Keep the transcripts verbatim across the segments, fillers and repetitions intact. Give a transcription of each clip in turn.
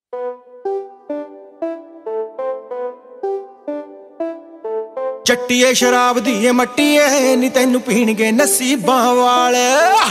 ਚੱਟੀਏ ਸ਼ਰਾਬ ਦੀ ਏ ਮੱਟੀਏ ਨੀ ਤੈਨੂੰ ਪੀਣਗੇ ਨਸੀਬਾਂ ਵਾਲੇ।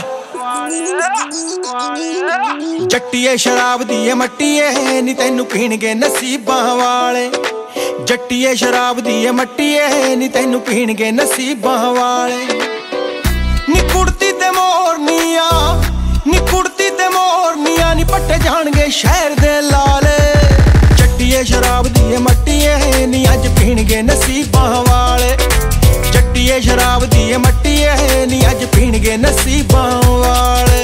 ਜੱਟੀਏ ਸ਼ਰਾਬ ਦੀ ਏ ਮੱਟੀਏ ਨੀ ਤੈਨੂੰ ਪੀਣਗੇ ਨਸੀਬਾਂ ਵਾਲੇ। ਜੱਟੀਏ ਸ਼ਰਾਬ ਦੀ ਏ ਮੱਟੀਏ ਨੀ ਤੈਨੂੰ ਪੀਣਗੇ ਨਸੀਬਾਂ ਵਾਲੇ। ਨੀ ਕੁੜਤੀ ਤੇ ਮੋਰਨੀਆਂ ਨੀ ਕੁੜਤੀ ਤੇ ਮੋਰਨੀਆਂ ਨੀ ਪੱਟੇ ਜਾਣਗੇ ਸ਼ਹਿਰ ਦੇ ਲਾਲੇ। ਜੱਟੀਏ ਸ਼ਰਾਬ ਦੀ ਏ ਮੱਟੀਏ ਨੀ ਅੱਜ ਪੀਣਗੇ ਨਸੀਬਾਂ ਵਾਲੇ। ਜੱਟੀਏ ਸ਼ਰਾਬ ਦੀ ਏ ਮੱਟੀਏ ਨੀ ਅੱਜ ਪੀਣਗੇ ਨਸੀਬਾਂ ਵਾਲੇ।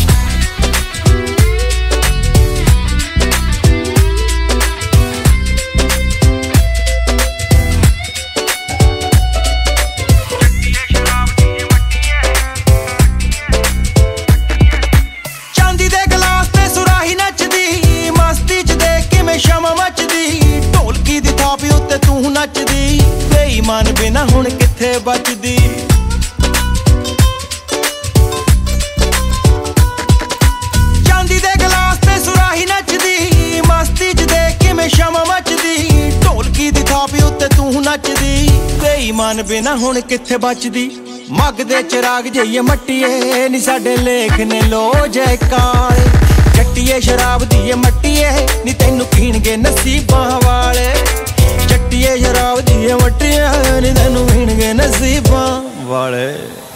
ਚਾਂਦੀ ਦੇ ਗਲਾਸ ਤੇ ਸੁਰਾਹੀ ਨੱਚਦੀ ਮਸਤੀ ਚ ਦੇਖ ਕਿਵੇਂ ਸ਼ਮਾ ਮੱਚਦੀ। ਢੋਲਕੀ ਦੀ ਥਾਪ ਉੱਤੇ ਤੂੰ ਨੱਚਦੀ ਬੇਈਮਾਨ ਬਿਨਾ ਹੁਣ ਕਿੱਥੇ ਬਚਦੀ। ਚਾਂਦੀ ਦੇ ਗਲਾਸ ਤੇ ਸੁਰਾਹੀ ਨੱਚਦੀ ਮਸਤੀ ਚ ਦੇਖ ਕਿਵੇਂ ਸ਼ਮਾ ਮੱਚਦੀ। ਢੋਲਕੀ ਦੀ ਥਾਪ ਉੱਤੇ ਤੂੰ ਨੱਚਦੀ ਬੇਈਮਾਨ ਬਿਨਾ ਹੁਣ ਕਿੱਥੇ ਬਚਦੀ। ਮੱਗ ਦੇ ਚਿਰਾਗ ਜਈਏ ਮੱਟੀਏ ਨੀ ਸਾਡੇ ਲੇਖ ਨੇ ਲੋ ਜੈ ਕਾਲੇ। ਜੱਟੀਏ ਸ਼ਰਾਬ ਦੀ ਏ ਮੱਟੀਏ ਨੀ ਤੈਨੂੰ ਪੀਣਗੇ ਨਸੀਬਾਂ ਵਾਲੇ। ਜੱਟੀਏ ਸ਼ਰਾਬ ਦੀ ਏ ਮੱਟੀਏ ਨੀ ਤੈਨੂੰ ਪੀਣਗੇ ਨਸੀਬਾਂ ਵਾਲੇ।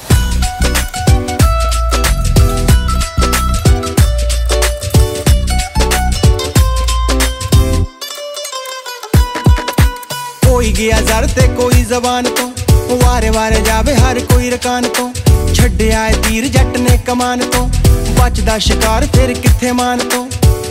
ਕੋਈ ਗਿਆ ਜ਼ਰ ਤੇ ਕੋਈ ਜ਼ਬਾਨ ਤੋਂ ਵਾਰੇ ਵਾਰੇ ਜਾਵੇ ਹਰ ਕੋਈ ਰਕਾਨ ਤੋਂ। ਛੱਡਿਆ ਏ ਤੀਰ ਜੱਟ ਨੇ ਕਮਾਨ ਤੋਂ ਬਚਦਾ ਸ਼ਿਕਾਰ ਫਿਰ ਕਿੱਥੇ ਮਾਨ ਤੋਂ।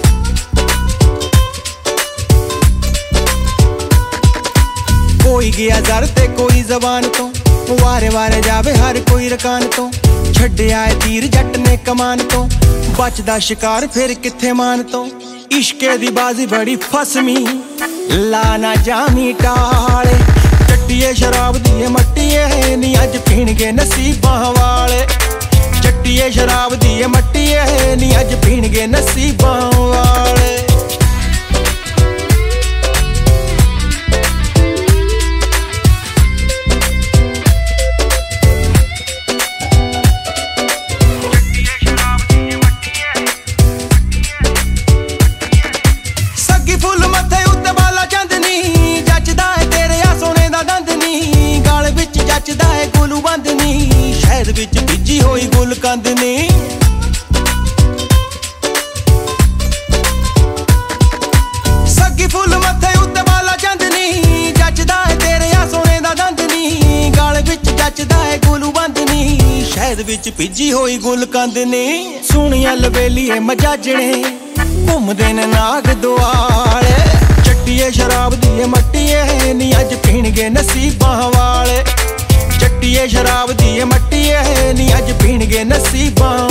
ਕੋਈ ਗਿਆ ਜ਼ਰ ਤੇ ਕੋਈ ਜ਼ਬਾਨ ਤੋਂ ਵਾਰੇ ਵਾਰੇ ਜਾਵੇ ਹਰ ਕੋਈ ਰਕਾਨ ਤੋਂ। ਛੱਡਿਆ ਏ ਤੀਰ ਜੱਟ ਨੇ ਕਮਾਨ ਤੋਂ ਬਚਦਾ ਸ਼ਿਕਾਰ ਫਿਰ ਕਿੱਥੇ ਮਾਨ ਤੋਂ। ਇਸ਼ਕੇ ਦੀ ਬਾਜ਼ੀ ਬੜੀ ਫਸਮੀ ਲਾ ਨਾ ਜਾਮੀ ਟਾਲੇ। ਜੱਟੀਏ ਸ਼ਰਾਬ ਦੀ ਏ ਮੱਟੀਏ ਨੀ ਅੱਜ ਪੀਣਗੇ ਨਸੀਬਾਂ ਵਾਲੇ। ਜੱਟੀਏ ਸ਼ਰਾਬ ਦੀ ਏ ਮੱਟੀਏ ਨੀ ਅੱਜ ਪੀਣਗੇ ਨਸੀਬਾਂ ਵਾਲੇ। ਸੱਗੀ ਫੁੱਲ ਮੱਥੇ ਉੱਤੇ ਬਾਲਾ ਚੰਦਨੀ ਜੱਚਦਾ ਏ ਤੇਰੇ ਆ ਸੋਨੇ ਦਾ ਦੰਦਨੀ। ਗਲ ਵਿੱਚ ਜੱਚਦਾ ਏ ਗੁਲੂ ਬੰਦਨੀ ਸ਼ਹਿਦ ਵਿੱਚ ਭਿੱਜੀ ਹੋਈ ਗੁਲ ਕੰਦਨੀ। ਸੱਗੀ ਫੁੱਲ ਮੱਥੇ ਉੱਤੇ ਬਾਲਾ ਚੰਦਨੀ ਜੱਚਦਾ ਏ ਤੇਰੇ ਆ ਸੋਨੇ ਦਾ ਦੰਦਨੀ। ਗਲ ਵਿੱਚ ਜੱਚਦਾ ਏ ਗੁਲੂ ਬੰਦਨੀ ਸ਼ਹਿਦ ਵਿੱਚ ਭਿੱਜੀ ਹੋਈ ਗੁਲ ਕੰਦਨੀ। ਸੋਹਣੀਆਂ ਲਵੇਲੀਏ ਮਜਾਜਣੇ ਘੁੰਮਦੇ ਨੇ ਨਾਗ ਦੁਆਲੇ। ਜੱਟੀਏ ਸ਼ਰਾਬ ਦੀ ਏ ਮੱਟੀਏ ਨੀ ਅੱਜ ਪੀਣਗੇ ਨਸੀਬਾਂ ਵਾਲੇ। ਜੱਟੀਏ ਸ਼ਰਾਬ ਦੀ ਏ ਮੱਟੀਏ ਨੀ ਅੱਜ ਪੀਣਗੇ ਨਸੀਬਾਂ